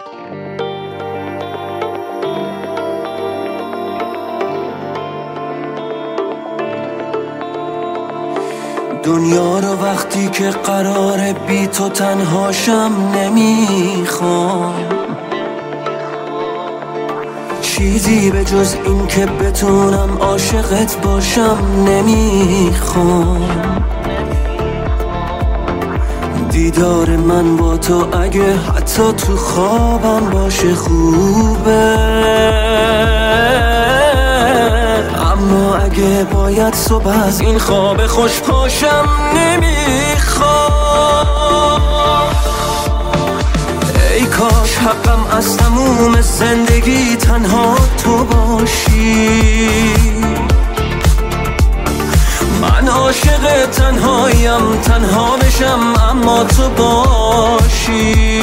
دنیا رو وقتی که قراره بی تو تنهاشم نمیخوام، چیزی به جز این که بتونم عاشقت باشم نمیخوام. دیدار من با تو اگه حتی تو خوابم باشه خوبه، اما اگه باید صبح از این خواب خوش پاشم نمیخوام. ای کاش حقم از تموم زندگی تنها تو باشی، من عاشق تنهایم، تنها بشم اما تو باشی.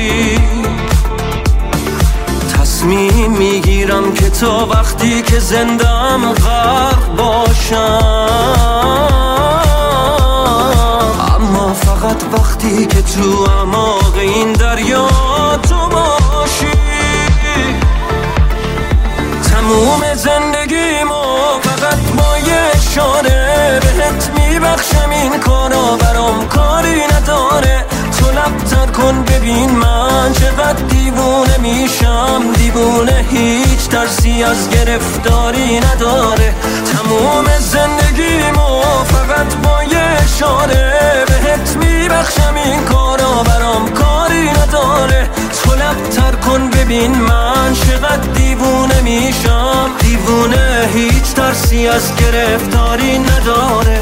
تصمیم میگیرم که تا وقتی که زندم غرق باشم، اما فقط وقتی که تو اعماق این دریا تو باشی. تموم زندگیمو فقط با یه اشاره بهت میبخشم، این کارا برام کاری نداره. تو لب‌تر کن ببین من چقدر دیوونه میشم، دیوونه هیچ ترسی از گرفتاری نداره. تموم زندگیمو فقط با یه اشاره بهت میبخشم، این کارا برام کاری نداره. تو لب‌تر کن ببین من چقدر دیوونه میشم، دیوونه هیچ ترسی از گرفتاری نداره.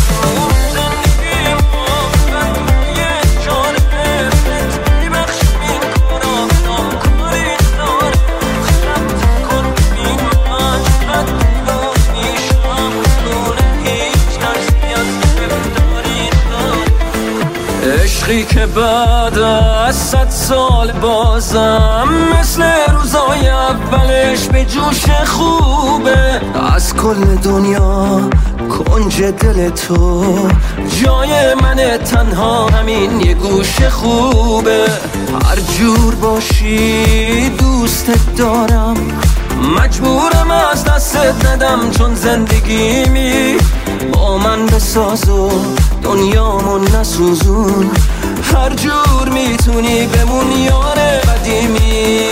عشقی که بعد از 100 سال بازم مثل روزای اولش به جوش خوبه. از کل دنیا کنج دل تو جای من، تنها همین یه گوش خوبه. هر جور باشی دوستت دارم، مجبورم از دستت ندم، چون زندگیمی با من بساز و دنیامو نسوزون. هر جور میتونی بمون یار قدیمی.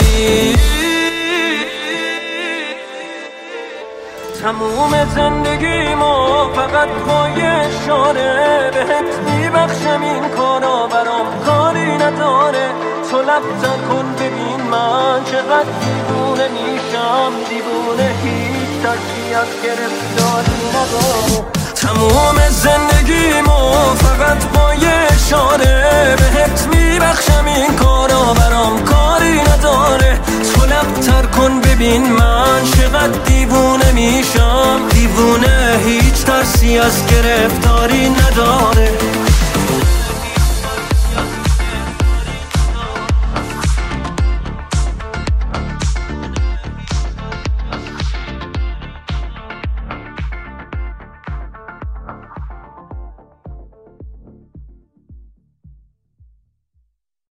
تموم زندگیمو فقط با یه اشاره بهت میبخشم، این کارا برام کاری نداره. تو لب‌تر کن ببین من چقدر دیوونه میشم، دیوونه هیچ ترسی از گرفتاری نداره. تموم زندگیمو فقط با یه اشاره بهت میبخشم، این کارا برام کاری نداره. تو لب‌تر کن ببین من چقدر دیوونه میشم، دیوونه هیچ ترسی از گرفتاری نداره.